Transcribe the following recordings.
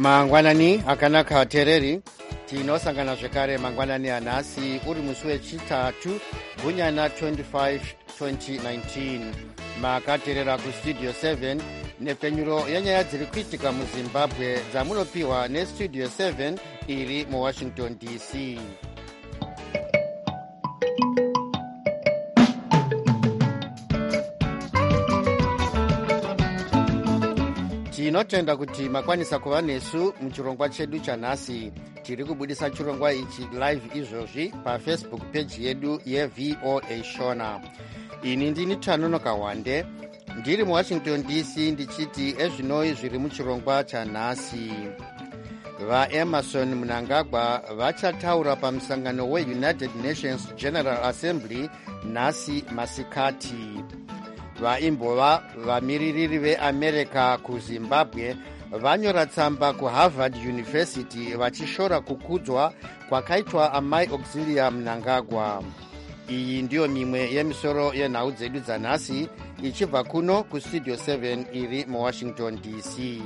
mangwanani akanaka ateereri, tinosangana zvekare mangwanani anhasi uri musi wechitatu gunyana 25 2019. makateerera kustudio 7 nepfenyuro yenyaya dziri kuitika muzimbabwe dzamunopiwa nestudio 7 iri muwashington dc. tinotenda kuti makwanisa kuva nesu muchirongwa chedu chanhasi. tiri kubudisa chirongwa ichi live izvozvi pafacebook page yedu yevoa shona. ini ndini Tanonoka Wande ndiri muwashington dc ndichiti ezvinoi zviri muchirongwa chanhasi. vaEmerson Mnangagwa vachataura pamusangano weunited nations general assembly nhasi masikati. vaimbova vamiririri veamerica kuzimbabwe vanyora tsamba kuharvard university vachishora kukudzwa kwakaitwa amai Auxilia Mnangagwa. iyi ndiyo mimwe yemisoro yenhau dzedu dzanhasi ichibva kuno kustudio 7 iri muwashington dc.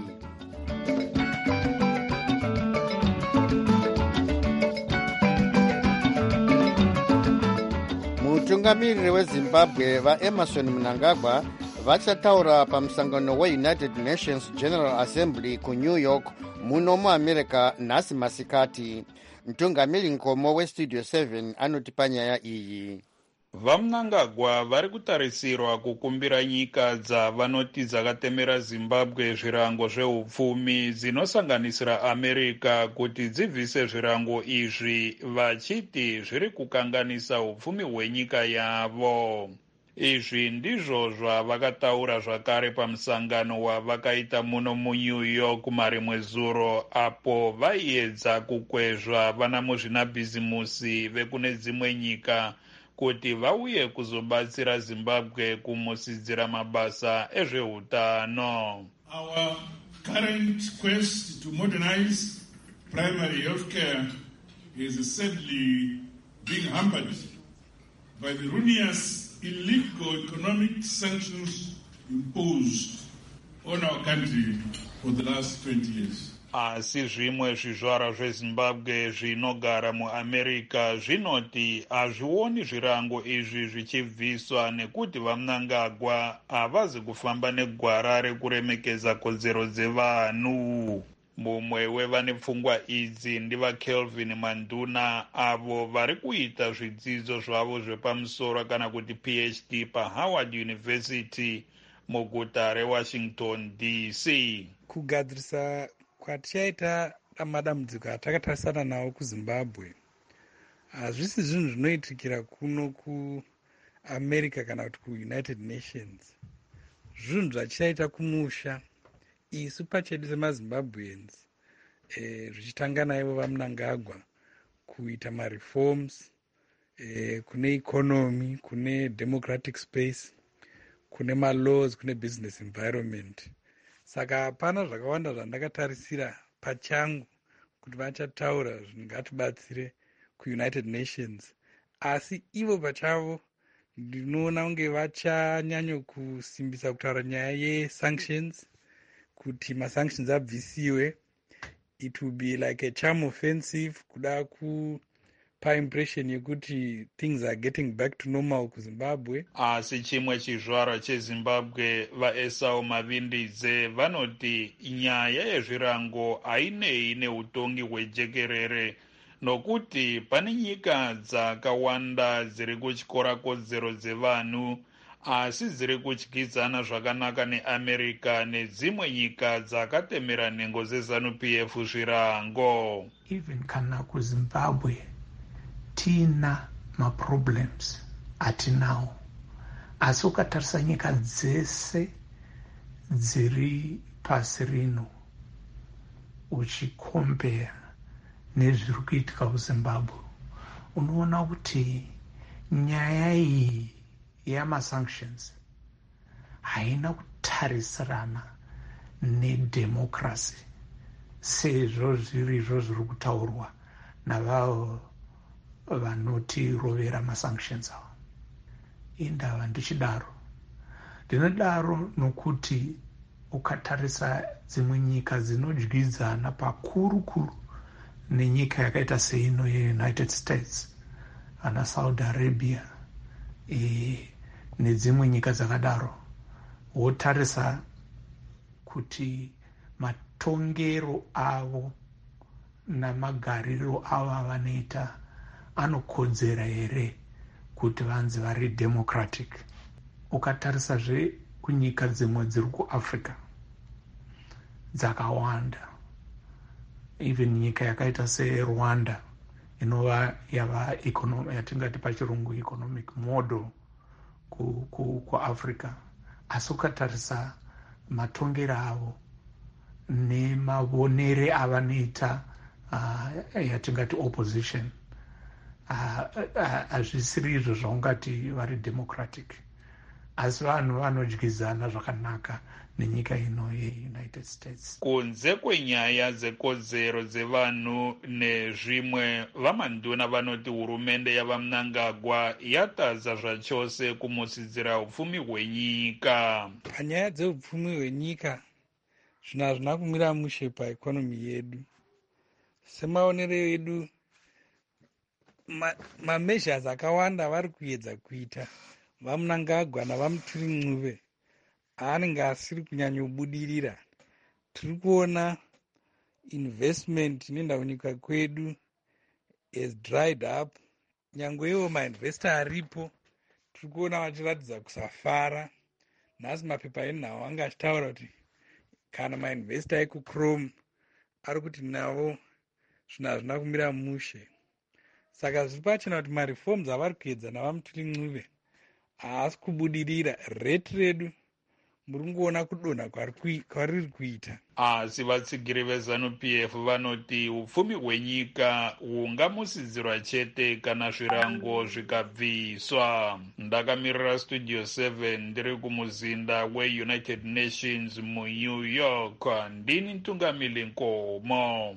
mutungamiriri wezimbabwe vaEmerson Mnangagwa vachataura pamusangano weunited nations general assembly kunew york muno muamerica nhasi masikati. mutungamiri nkomo westudio 7 anotipa nyaya iyi. vaMnangagwa vari kutarisirwa kukumbira nyika dzavanoti dzakatemera zimbabwe zvirango zveupfumi dzinosanganisira america kuti dzibvise zvirango izvi vachiti zviri kukanganisa upfumi hwenyika yavo. izvi ndizvo zvavakataura zvakare pamusangano wavakaita muno munew york marimwe zuro apo vaiedza kukwezva vana muzvinabhizimusi vekune dzimwe nyika kuti vauye kuzobatsira zimbabwe kumusidzira mabasa ezveutano. Our current quest to modernize primary healthcare is sadly being hampered by the ruinous illegal economic sanctions imposed on our country for the last 20 years. asi zvimwe zvizvarwa zvezimbabwe zvinogara muamerica zvinoti hazvioni zvirango izvi zvichibviswa nekuti vaMnangagwa havazi kufamba negwara rekuremekeza kodzero dzevanhu. mumwe wevane pfungwa idzi ndivaKelvin Manduna avo vari kuita zvidzidzo zvavo zvepamusoro kana kuti PhD paHoward University muguta reWashington DC. kugadzirisa kwatichaita madambudziko atakatarisana nawo kuzimbabwe hazvisi zvinhu zvinoitikira kuno kuamerica kana kuti kuunited nations. zvinhu zvachichaita kumusha isu pachedu semazimbabweans zvichitanga naivo vaMnangagwa kuita mareforms kune economy, kune democratic space, kune malaws, kune business environment. saka hapana zvakawanda zvandakatarisira pachangu kuti vachataura zvingatibatsire kuunited nations, asi ivo pachavo ndinoona kunge vachanyanyo kusimbisa kutaura nyaya yesanctions, kuti masanctions abvisiwe. it will be like a charm offensive kuda kupa impression yekuti things are getting back to normal kuzimbabwe. asi chimwe chizvarwa chezimbabwe vaEsau Mavindidze vanoti nyaya yezvirango hainei neutongi hwejekerere, nokuti pane nyika dzakawanda dziri kutyora kodzero dzevanhu asi dziri kudyidzana zvakanaka neamerica nedzimwe nyika dzakatemera nhengo dzeZANU-PF zvirango. even kana kuzimbabwe tina maproblems atinawo, asi ukatarisa nyika dzese dziri pasi rino uchikombera nezviri kuitika kuzimbabwe unoona kuti nyaya iyi yamasanctions haina kutarisirana nedemocracy sezvo zvirizvo zviri kutaurwa navavo vanotirovera masanctions ava. indava ndichidaro ndinodaro nokuti ukatarisa dzimwe nyika dzinodyidzana pakuru nenyika yakaita seino yeUnited States, ana Saudi Arabia nedzimwe nyika dzakadaro, wotarisa kuti matongero avo namagariro avo avanoita anokodzera here kuti vanzi vari democratic. Ukatarisazve kunyika dzimwe dziri kuAfrica dzakawanda, even nyika yakaita seRwanda inova yava yatingati pachirungu economic model kuAfrica, asi ukatarisa matongero avo nemavonere avanoita yatingati opposition, hazvisiri izvo zvaungati vari democratic, asi vanhu vanodyidzana zvakanaka nenyika ino yeUnited States. Kunze kwenyaya dzekodzero dzevanhu nezvimwe, vamanduna vanoti hurumende yavaMnangagwa yatadza zvachose kumusidzira upfumi hwenyika. Panyaya dzeupfumi hwenyika, zvinhu hazvina kumira mushe paikonomi yedu. Semaonero edu, measures akawanda vari kuedza kuita vaMnangagwa navaMutiri-Ncube anenge asiri kunyanyobudirira. Tiri kuona investment inoenda kunyika kwedu has dried up. Nyangwe iwo mainvestor aripo tiri kuona vachiratidza kusafara. Nhasi mapepa enhau anga achitaura kuti kana mainvestor ekuChrome ari kuti navo zvinhu hazvina kumira mushe. Saka zviri pachena kuti mareforms avari kuedza navaMutiri-Ncube haasi kubudirira. Rate redu muri kuona kudonha kwariri kuita. Asi vatsigiri veZANU-PF vanoti upfumi hwenyika hungamusidzirwa chete kana zvirango zvikabviswa. Ndakamirira Studio 7 ndiri kumuzinda weUnited Nations muNew York. Ndini Ntungamili Nkomo.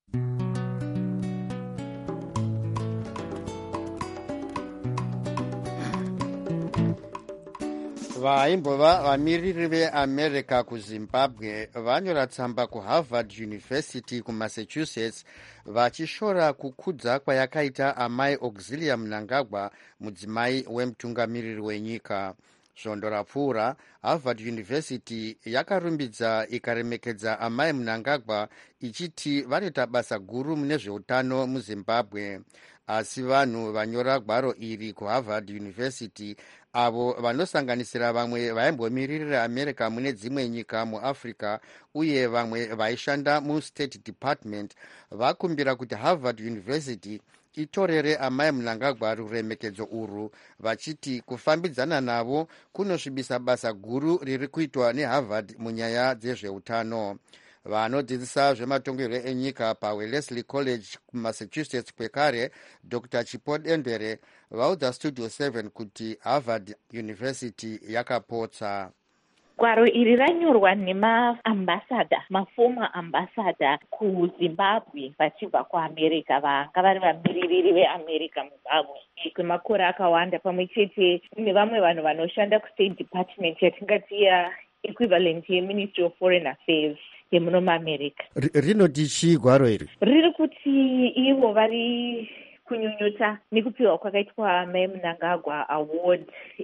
vaimbova vamiriri veamerica kuzimbabwe vanyora tsamba kuharvard university kumassachusetts vachishora kukudza kwayakaita amai Auxilia Mnangagwa, mudzimai wemutungamiriri wenyika. Svondo rapfuura, Harvard University yakarumbidza ikaremekedza amai Mnangagwa ichiti vanoita basa guru mune zveutano muzimbabwe. Asi vanhu vanyora gwaro iri kuHarvard University, avo vanosanganisira vamwe vaimbomiririra America mune dzimwe nyika muAfrica uye vamwe vaishanda muState Department, vakumbira kuti Harvard University itorere amai Mnangagwa ruremekedzo urwu, vachiti kufambidzana navo kunosvibisa basa guru riri kuitwa neHarvard munyaya dzezveutano. Vanodzidzisa zvematongerwo enyika paWellesley College kuMassachusetts kwekare, Dr. Chipodendere, vaudza Studio 7 kuti Harvard University yakapotsa. Gwaro iri ranyorwa nemaambasada, mafoma ambasada kuZimbabwe vachibva kuAmerica, vanga vari vamiriri veAmerica muZimbabwe kwemakore akawanda, pamwe chete nevamwe vanhu vanoshanda kuState Department yatingati equivalent yeMinistry of Foreign Affairs yemuno muAmerica. Rinoti chii gwaro iri? Riri kuti ivo vari kunyunyuta nekupiwa kwakaitwa Mai Mnangagwa Award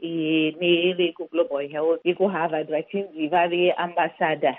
nevekuGlobal Health vekuHarvard vachinzi vave ambasada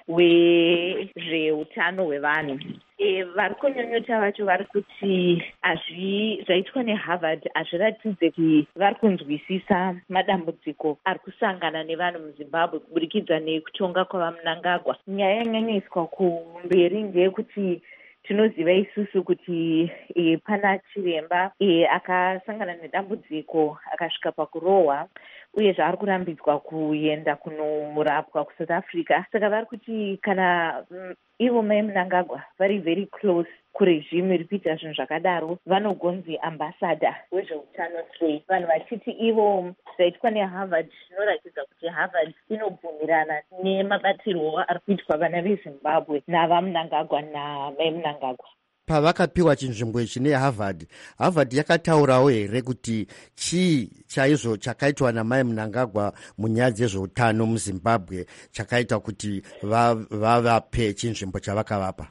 wezveutano hwevanhu. Vari kunyunyuta vacho vari kuti zvaitwa neHarvard hazviratidze kuti vari kunzwisisa madambudziko ari kusangana nevanhu muZimbabwe kuburikidza nekutonga kwavaMnangagwa. Nyaya yanyanyoiswa kumberi ndeyekuti tinoziva isusu kuti pana chiremba akasangana nedambudziko akasvika pakurohwa uye zvaari kurambidzwa kuenda kunorapwa kuSouth Africa. Saka vari kuti kana ivo Mai Mnangagwa vari very close kurejimu iri kuita zvinhu zvakadaro, vanogonzi ambasada wezveutano sei. Vanhu vachiti ivo zvaitwa neHarvard zvinoratidza kuti Harvard inobvumirana nemabatirwo ari kuitwa vana veZimbabwe navaMnangagwa naMai Mnangagwa. pavakapiwa chinzvimbo ichi neharvard yakataurawo here kuti chii chaizvo chakaitwa namai Mnangagwa munyaya dzezveutano muZimbabwe chakaita kuti vavape chinzvimbo chavakavapa?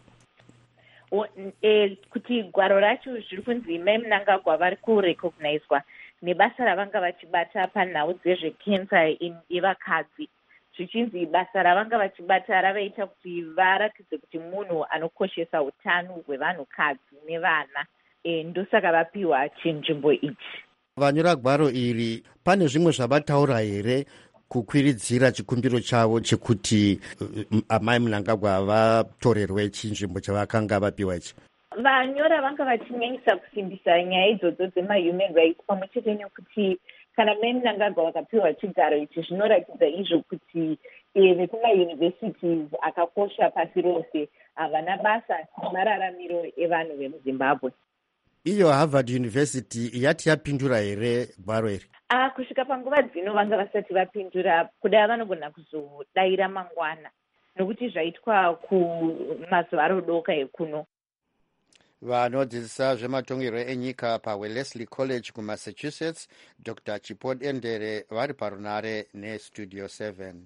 Kuti gwaro racho zviri kunzi mai Mnangagwa vari kurecognizwa nebasa ravanga vachibata panhau dzezvekensa yevakadzi, zvichinzi basa ravanga vachibata ravaita kuti varatidze kuti munhu anokoshesa utano hwevanhukadzi nevana, ndosaka vapiwa chinzvimbo ichi. Vanyora gwaro iri pane zvimwe zvavataura here kukwiridzira chikumbiro chavo chekuti amai Mnangagwa vatorerwe chinzvimbo chavakanga vapiwa ichi? Vanyora vanga vachinyanyisa kusimbisa nyaya idzodzo dzemahuman rights, pamwe chete nekuti kana mai Mnangagwa vakapiwa chigaro ichi zvinoratidza izvo kuti vekumauniversities akakosha pasi rose havana basa nemararamiro evanhu vemuZimbabwe. Iyo Harvard University yati yapindura here gwaro iri? Kusvika panguva dzino vanga vasati vapindura, kudai vanogona kuzodaira mangwana nokuti zvaitwa kumazuva arodoka ekuno. Vanodzidzisa zvematongerwo enyika paWellesley College kuMassachusetts, Dr. Chipod Endere vari parunare neStudio 7.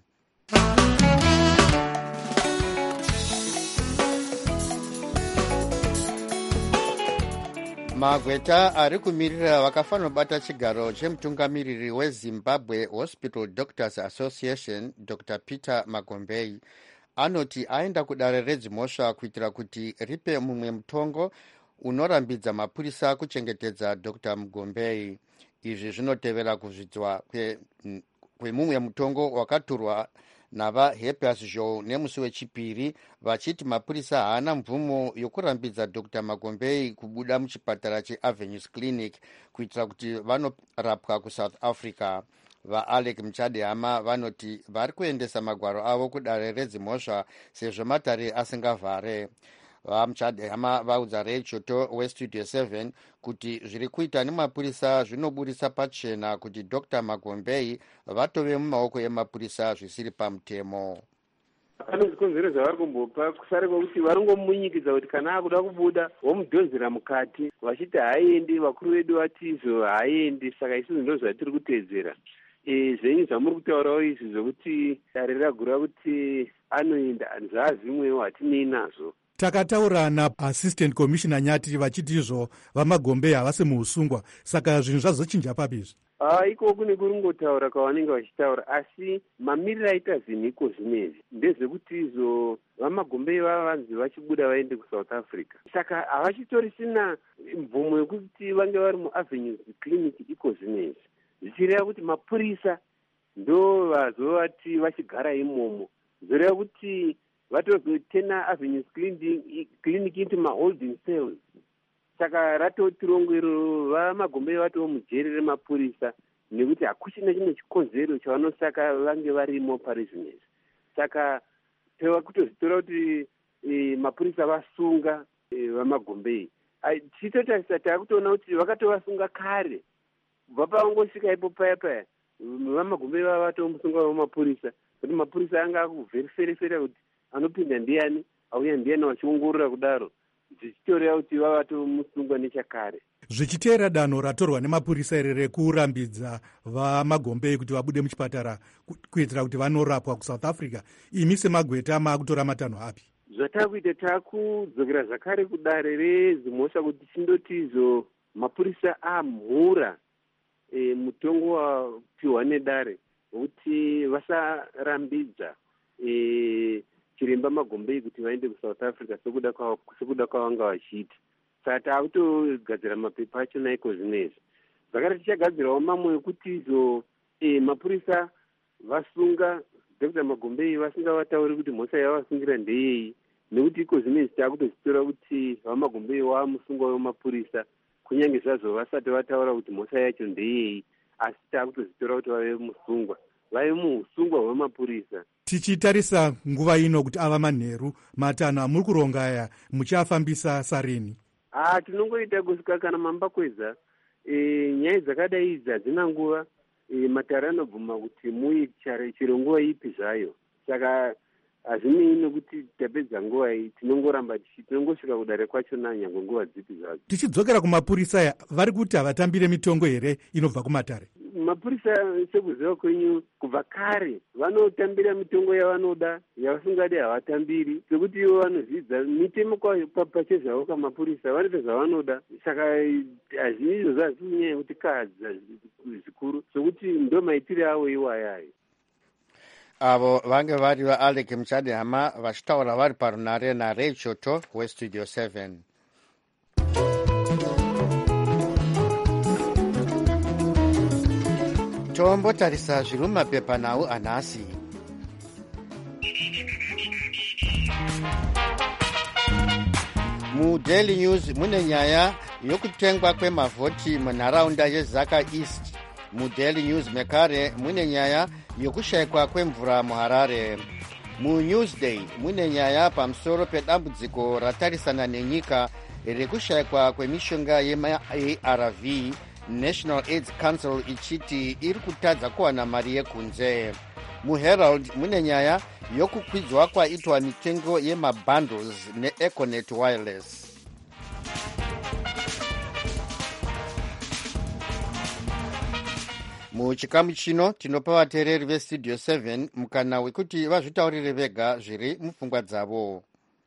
Magweta ari kumirira vakafanira kubata chigaro chemutungamiriri weZimbabwe Hospital Doctors Association, Dr. Peter Magombei, anoti aenda kudare redzimhosva kuitira kuti ripe mumwe mutongo unorambidza mapurisa kuchengetedza Dr. Magombei. Izvi zvinotevera kuzvidzwa kwemumwe mutongo wakaturwa navaHappers Joe nemusi wechipiri, vachiti mapurisa haana mvumo yokurambidza Dr. Magombei kubuda muchipatara cheAvenues Clinic kuitira kuti vanorapwa kuSouth Africa. VaAlec Muchadehama vanoti vari kuendesa magwaro avo kudare redzimhosva sezvo matare asingavhare. VaMuchadehama vaudza Ray Choto weStudio 7 kuti zviri kuita nemapurisa zvinoburisa pachena kuti Dr. Magombei vatove mumaoko emapurisa zvisiri pamutemo. Pane zvikonzero zvavari kumbopa kusare kwekuti vari ngomunyikidza kuti kana akuda kubuda womudhonzera mukati vachiti haaendi, vakuru vedu vati izvo haaendi, saka isusu ndo zvatiri kuteedzera. Zvenyu zvamuri kutaurawo izvi zvokuti dare ragura kuti anoenda zvaazvimwewo hatinei nazvo. Takataura naAssistant Commissioner Nyati vachiti izvo vaMagombei havasi muusungwa, saka zvinhu zvazochinja papizvi? Iko kune kuringotaura kwavanenge vachitaura, asi mamiriro aita zvinhiko zvinezvi ndezvekuti izvo vaMagombei vavanzi vachibuda vaende kuSouth Africa, saka havachitorina mvumo yekuti vange vari muAvenues Clinic iko zvinezvi, zvichireva kuti mapurisa ndo vazovati vachigara imomo, zvoreva kuti vatozotena Avenues Clinic into maholding cells. Saka ratotirongo iro vaMagombei vatoo mujeri remapurisa nekuti hakuchina chimwe chikonzero chavanosaka vange varimo parizvinezvi. Saka teva kutozitora kuti mapurisa vasunga vaMagombei. Tichitotarisa taakutoona kuti vakatovasunga kare kubva pavangosvika ipo paya vaMagombei vatomusunga vamapurisa, kuti mapurisa anga akuvheriferefera kuti anopinda ndiani auya ndiani vachiongorora kudaro, zvichitoreva kuti vavatomusungwa nechakare. Zvichiteera danho ratorwa nemapurisa ere rekurambidza vaMagombei kuti vabude muchipatara kuitira kuti vanorapwa kuSouth Africa, imi seMagweta maakutora matanho api? Zvatakuita takudzokera zvakare kudare redzimhosva kuti chindoti izvo mapurisa amhura mutongo wapiwa nedare kuti vasarambidza chiremba Magombei kuti vaende kuSouth Africa sekuda kwavanga vachiita. Saka taakutogadzira mapepa achona iko zvinezvi. Zvakare tichagadzirawo mamwe ekuti izvo mapurisa vasunga Dr. Magombei vasingavatauri kuti mhosva yavasungira ndeyei, nekuti iko zvinezvi taakutozitora kuti vaMagombei vamusungwa wemapurisa kunyange zvazvo vasati vataura kuti mhosva yacho ndeyei, asi taakutozitora kuti vave musungwa, vave muusungwa hwemapurisa. Tichitarisa nguva ino kuti ava manheru matanho amuri kuronga aya muchiafambisa sarini? Tinongoita kusvika kana mambakwedza. Nyaya dzakadai idzi hadzina nguva, matare anobvuma kuti muichare chero nguva ipi zvayo. Saka hazvinei nokuti tapedza nguva iyi, tinongoramba tinongosvika kudare kwachona nyange nguva dzipi zvadzo. Tichidzokera kumapurisa, vari kuti havatambire mitongo here inobva kumatare? Mapurisa sekuziva kwenyu kubva kare vanotambira mitongo yavanoda, yavasingadi havatambiri, sekuti ivo vanozvidza mitemo pachezvavo kamapurisa vanoita zvavanoda. Saka hazvini izvozvo hazisi kunyanya kuti kadza zvikuru, sokuti ndo maitiro avo iwayayo. Avo vange vari vaAlec Mchadihama vachitaura vari parunare naRay Choto weStudio 7. Tombotarisa zviri mumapepanhau anhasi. MuDaily News mune nyaya yokutengwa kwemavhoti munharaunda yeZaka East. MuDaily News mekare mune nyaya yokushayikwa kwemvura muHarare. MuNewsday mune nyaya pamusoro pedambudziko ratarisana nenyika rekushayikwa kwemishonga yeARV, National AIDS Council ichiti iri kutadza kuwana mari yekunze. MuHerald mune nyaya yokukwidzwa kwaitwa mitengo yemabundles neEconet Wireless. Muchikamu chino tinopa vateereri veStudio 7 mukana wekuti vazvitaurire vega zviri mupfungwa dzavo.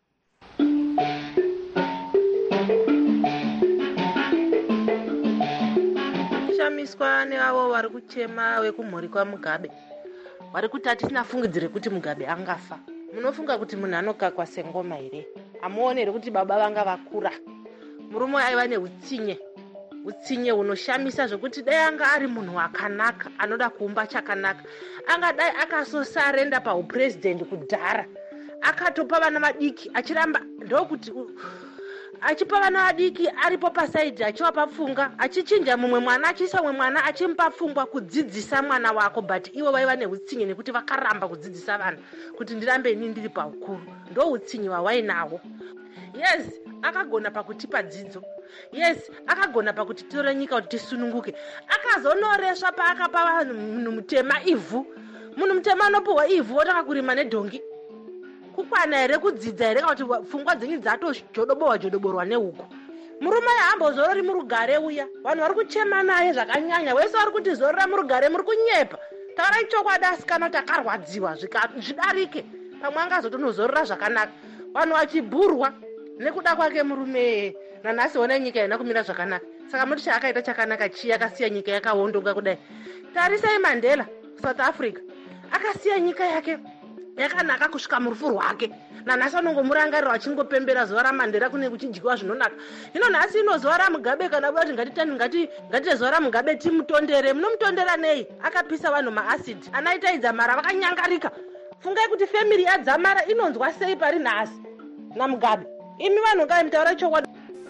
Shamiswa neavo vari kuchema wekumhuri kwaMugabe, vari kuti hatisina fungidzire kuti Mugabe angafa. Munofunga kuti munhu anokakwa sengoma here? Hamuonere kuti baba vanga vakura, murume aiva neutsinye hunoshamisa zvokuti dai anga ari munhu wakanaka anoda kuumba chakanaka, angadai akasosarenda paupurezidendi kudhara, akatopa vana vadiki achiramba ndokuti achipa vana vadiki aripo pasaidhi achivapa pfunga, achichinja mumwe mwana achiisa mumwe mwana achimupa pfungwa kudzidzisa mwana wako. But ivo vaiva neutsinye nekuti vakaramba kudzidzisa vanhu kuti ndirambe ini ndiri paukuru. Ndo utsinye hwawainawo. Yes, akagona pakutipa dzidzo. Yes, akagona pakuti tore nyika kuti tisununguke. Akazonoreswa paakapa vanhu munhu mutema ivhu. Munhu mutema anopuhwa ivhu wotaka kurima nedhongi. Kukwana here kudzidza here kuti pfungwa dzenyu dzatojodoborwa nehuku. Murume yahamba zorori murugare uya, vanhu vari kuchema naye zvakanyanya, wese vari kuti zorora murugare muri kunyepa. Taurai chokwadi asikana kuti akarwadziwa zvidarike, pamwe angazotonozorora zvakanaka. Vanhu vachibhurwa nekuda kwake murume. Nanhasi ona nyika haina kumira zvakanaka. Saka muti chaakaita chakanaka chiya, akasiya nyika yakawondonga kudai. Tarisai Mandela South Africa, akasiya nyika yake yakanaka kusvika murufu rwake. Nanhasi anongomurangarira achingopembera zuva raMandela kune kuchidyiwa zvinonaka. Hino nhasi ino zuva raMugabe, kana kuti ngatite zuva raMugabe timutondere. Munomutondera nei? Akapisa vanhu maasidi, anaitaidza mara vakanyangarika. Fungai kuti family yadzamara inonzwa sei pari nhasi naMugabe. Imi vanhu ngaimutaura chokwadi.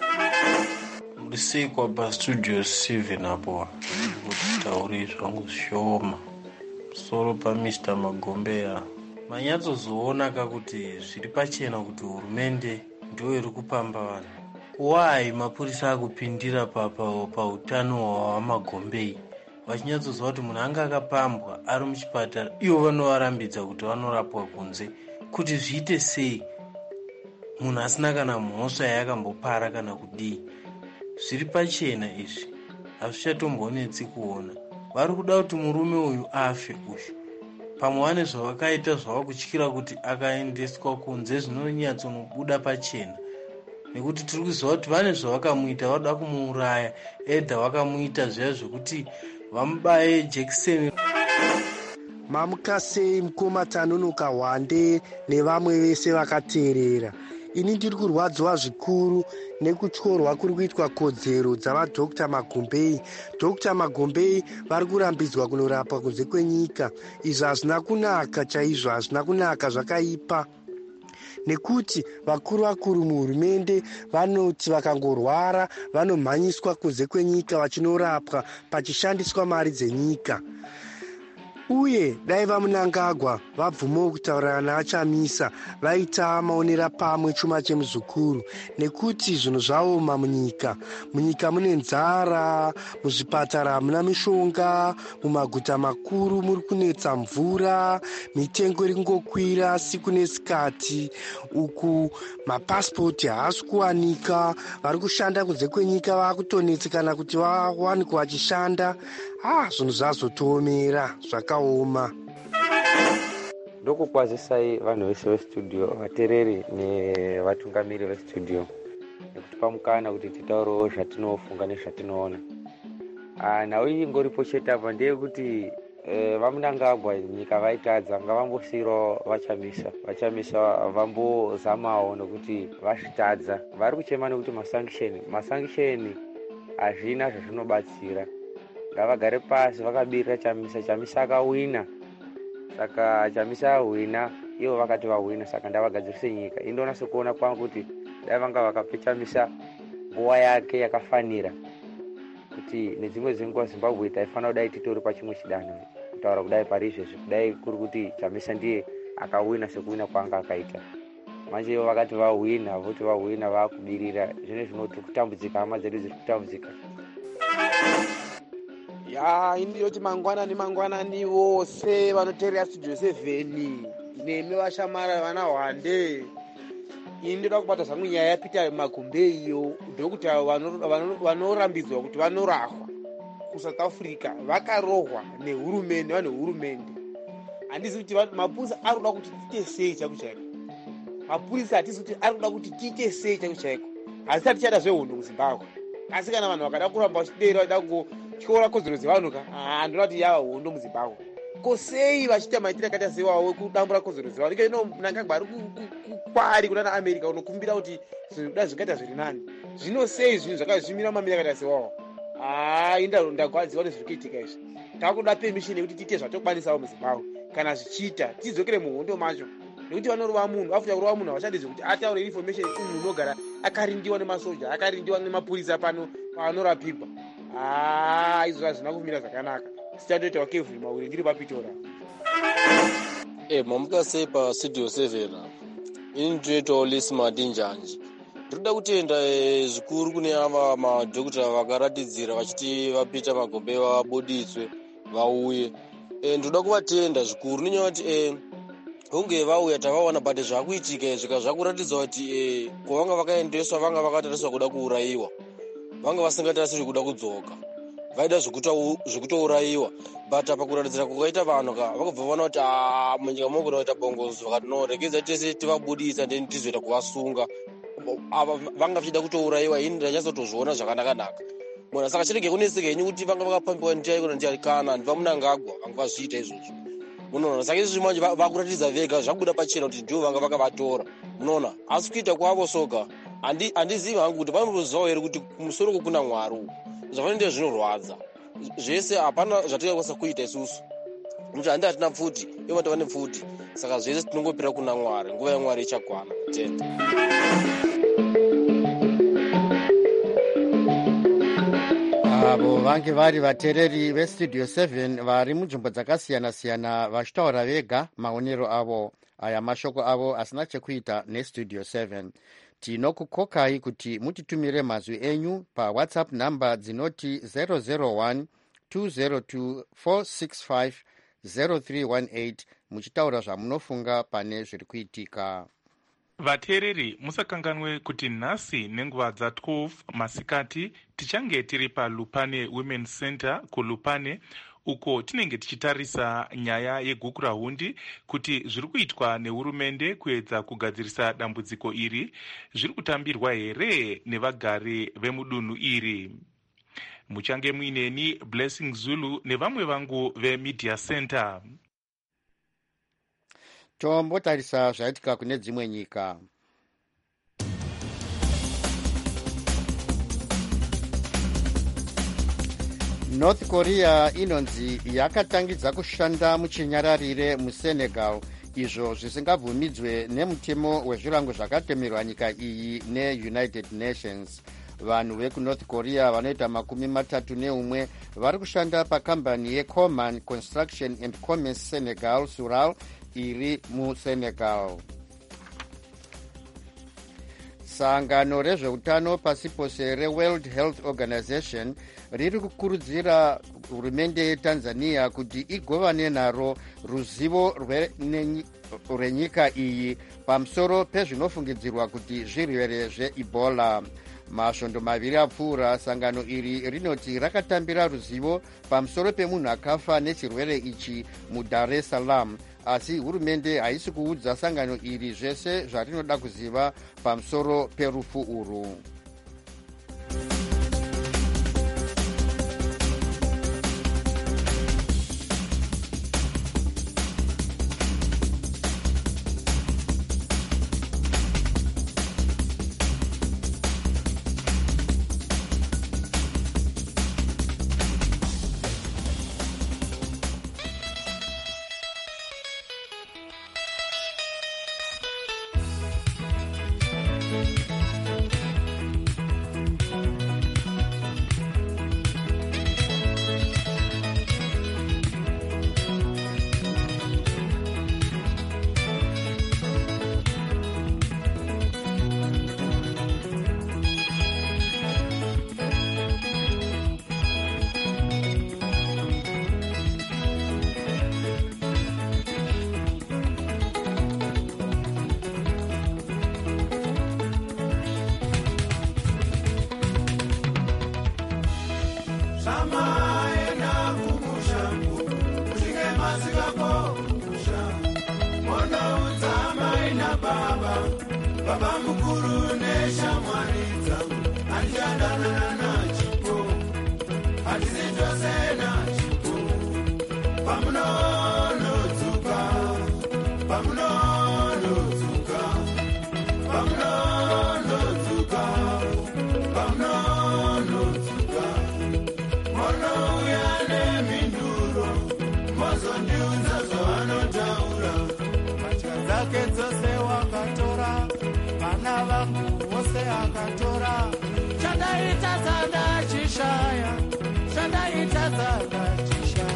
Ndisikwa paStudio 7 apo kutauri zvangu zvishoma soro paMr. Magombeya. Manyatsozoona kuti zviri pachena kuti hurumende ndiyo iri kupamba vanhu. Why mapurisa akupindira pautano hwamagombei vachinyatsoziva kuti munhu anga akapambwa ari muchipatara, ivo vanovarambidza kuti vanorapwa kunze? Kuti zviite sei munhu asina kana mhosva yakambopara kana kudii? Zviri pachena izvi, hazvichatombonetsi kuona. Vari kuda kuti murume uyu afe uyu. Pamwe vane zvavakaita zvava kutyira kuti akaendeswa kunze zvinonyatsonobuda pachena, nekuti tiri kuziva kuti vane zvavakamuita, vada kumuuraya, edha vakamuita zviya zvokuti vamubaye jekiseni. Mamukasei mukoma Tanunuka Hwande nevamwe vese vakateerera. Ini ndiri kurwadziwa zvikuru nekutyorwa kuri kuitwa kodzero dzavaDr. Magombei. Dr. Magombei vari kurambidzwa kunorapwa kunze kwenyika. Izvi hazvina kunaka chaizvo, hazvina kunaka, zvakaipa. Nekuti vakuru muhurumende vanoti vakangorwara vanomhanyiswa kunze kwenyika vachinorapwa pachishandiswa mari dzenyika. uye dai vaMnangagwa vabvumawo kutaurana naChamisa vaita maonera pamwe chuma chemuzukuru, nekuti zvinhu zvaoma munyika mune nzara, muzvipatara hamuna mishonga, mumaguta makuru muri kunetsa mvura, mitengo iri kungokwira siku nesikati, uku mapasipoti haasi kuwanika, vari kushanda kunze kwenyika vakutonetsekana kuti vawanikwa vachishanda. Zvinhu zvazotoomera zvakaoma. Ndokukwazisai vanhu vese vestudio, vatereri nevatungamiri vestudio, nekutipa mukana kuti titaurewo zvatinofunga nezvatinoona. Nhau iyi ingoripo chete apa ndeyekuti vaMnangagwa nyika vaitadza, ngavambosiyirawo vachamisa vambozamawo nekuti vazvitadza. Vari kuchema nekuti masangisheni hazvina zvazvinobatsira. Ngavagare pasi vakabirira Chamisa akawina, saka Chamisa awina, ivo vakati vawina, saka ndavagadzirise nyika. Indona sekuona kwangu kuti dai vanga vakape Chamisa nguva yake yakafanira, kuti nedzimwe dzenguva Zimbabwe taifana kudai titori pachimwe chidanho, kutaura kudai pari izvezvi, kudai kuri kuti Chamisa ndiye akawina sekuwina kwanga akaita. Manje ivo vakati vawina, voti vawina vakubirira, zvine zvinoti kutambudzika, hama dzedu dziri kutambudzika. Indiyoti mangwanani vose vanoteerera Studio 7 nemi vashamara vana Hwande. Ini ndoda kubata zvangu nyaya yapita Magombe iyo, ndokuti vanorambidzwa kuti vanorahwa kuSouth Africa vakarohwa nehurumende, vanhu hurumende. Handisi kuti mapurisa ari kuda kuti tiite sei chaiko chaiko. Mapurisa hatisi kuti ari kuda kuti tiite sei chaiko chaiko. Hazisati tichada zvehondo muZimbabwe. Asi kana vanhu vakada kuramba vachidera vachida kutyora kodzero dzevanhu ndinoda kuti yava hondo muZimbabwe. Ko sei vachiita maitiro akaita sewawo kudambura kodzero dzevanhu? Iko Mnangagwa ari kukwari kuna America unokumbira kuti zvinhu kudai zvikaita zviri nani. Zvino sei zvinhu zvakazvimira mamira akaita sewawo? Ndagwadziwa nezviri kuitika izvi. Takuda permission yekuti tiite zvatokwanisawo muZimbabwe. Kana zvichiita tidzokere muhondo macho. Nekuti vanorova munhu, afuta kurova munhu havachadizve kuti ataure information munhu unogara akarindiwa nemasoja, akarindiwa nemapurisa pano paanorapirwa. Izvo hazvina kumira zvakanaka. Tichatoitawo kevhuri mauri ndiri paPitora. Mamuka sei paStudio 7 ini ndinoitawo lesimati njanji. Ndinoda kutenda zvikuru kune ava madhokota vakaratidzira vachiti vaPeter Magombe vabuditswe vauye. Ndinoda kuvatenda zvikuru nenyaya kuti hunge vauya tavaona but zvakuitika zvika zvakuratidza kuti kwavanga vakaendeswa vanga vakatariswa kuda kuurayiwa, vanga vasingatarisirwi kuda kudzoka, vaida zvekutourayiwa. But apa kuratidzira kukaita vanhu vakabva vaona kuti munyika munokuda kuita bongozo, vakati no regedza tese tivabudisa then tizoita kuvasunga. Ava vanga vachida kutourayiwa, ini ndachazotozviona zvakanaka. Munhu saka chirege kuneseka henyu kuti vanga vakapambiwa ndichaiko kana vaMnangagwa vanga vazviita izvozvo. Munoona saka izvi manje vakuratidza vega zvakubuda pachena kuti ndivo vanga vakavatora. Munoona asi kuita kwavo soga handizivi hangu kuti vanotozivawo here kuti kumusoro kuna Mwari zvafanira zvinorwadza zvese. Hapana zvatingakwanisa kuita isusu nokuti handi hatina pfuti, ivo vatava nepfuti, saka zvese tinongopira kuna Mwari. Nguva yaMwari ichakwana. Tenda. Avo vange vari vateereri veStudio 7 vari munzvimbo dzakasiyana-siyana vachitaura vega maonero avo. Aya mashoko avo asina chekuita neStudio 7. Tinokukokai kuti mutitumire mazwi enyu paWhatsApp namba dzinoti 001 202 465 0318 muchitaura zvamunofunga pane zviri kuitika. Vateereri, musakanganwe kuti nhasi nenguva dza12 masikati tichange tiri paLupane Women's Center kuLupane, uko tinenge tichitarisa nyaya yegukurahundi kuti zviri kuitwa nehurumende kuedza kugadzirisa dambudziko iri zviri kutambirwa here nevagari vemudunhu iri. Muchange muineni Blessing Zulu nevamwe vangu veMedia Center. Tombotarisa zvaitika kune dzimwe nyika. North Korea inonzi yakatangidza kushanda muchinyararire muSenegal, izvo zvisingabvumidzwe nemutemo wezvirango zvakatemerwa nyika iyi neUnited Nations. vanhu vekunorth korea vanoita 31 vari kushanda pakambani yecoman construction and commerce senegal sural iri musenegal. Sangano rezveutano pasi pose reworld health organization riri kukurudzira hurumende yetanzania kuti igovane naro ruzivo rwenyika iyi pamusoro pezvinofungidzirwa kuti zvirwere zveebola. Masvondo maviri apfuura, sangano iri rinoti rakatambira ruzivo pamusoro pemunhu akafa nechirwere ichi mudar es salaam, asi hurumende haisi kuudza sangano iri zvese zvarinoda kuziva pamusoro perufu urwu. Baba mukuru neshamwaridza andiyandana nachipo handizitose nachipo pamunonodzuka pamunonodzuka pamunonodzuka pamunonodzuka monouya neminduro mozondiudza zvavanotaura mbatya dzake dzose wakatora vana vangu vose akatora chandaita dzandachishaya chandaita dzandachishaya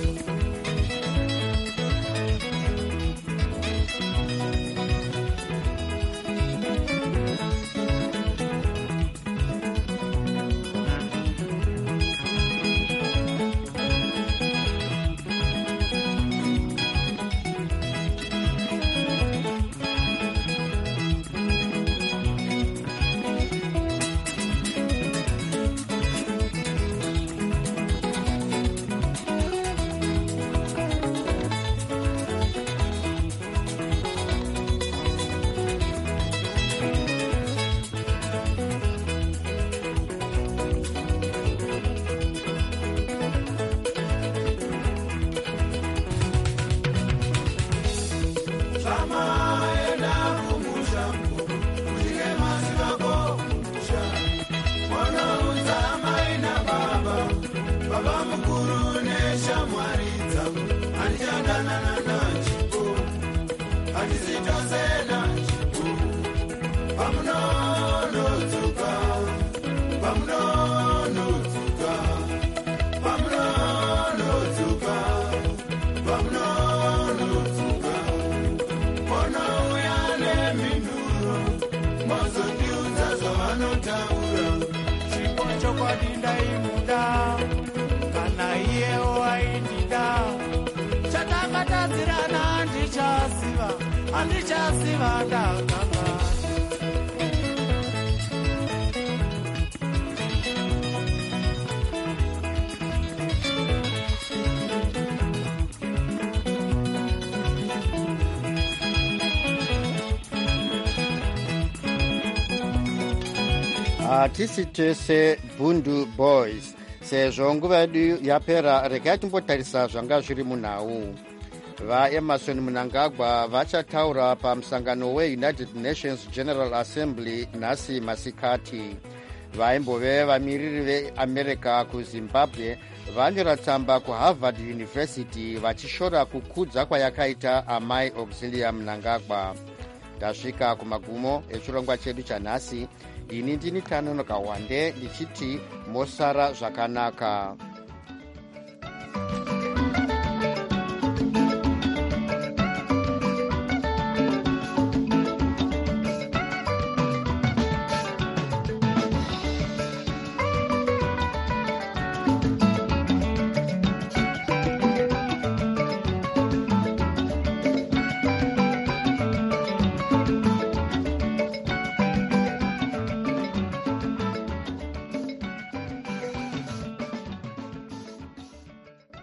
Andichasiva ndakanga hatisi tese bundu boys. Sezvo nguva yedu yapera, regai timbotarisa zvanga zviri munhau. VaEmmerson Mnangagwa vachataura pamusangano weUnited Nations General Assembly nhasi masikati. Vaimbove vamiriri veAmerica kuZimbabwe vanyora tsamba kuHarvard University vachishora kukudza kwayakaita amai Auxilia Mnangagwa. Tasvika kumagumo echirongwa chedu chanhasi. ini ndini Tanonoka Wande ndichiti mosara zvakanaka.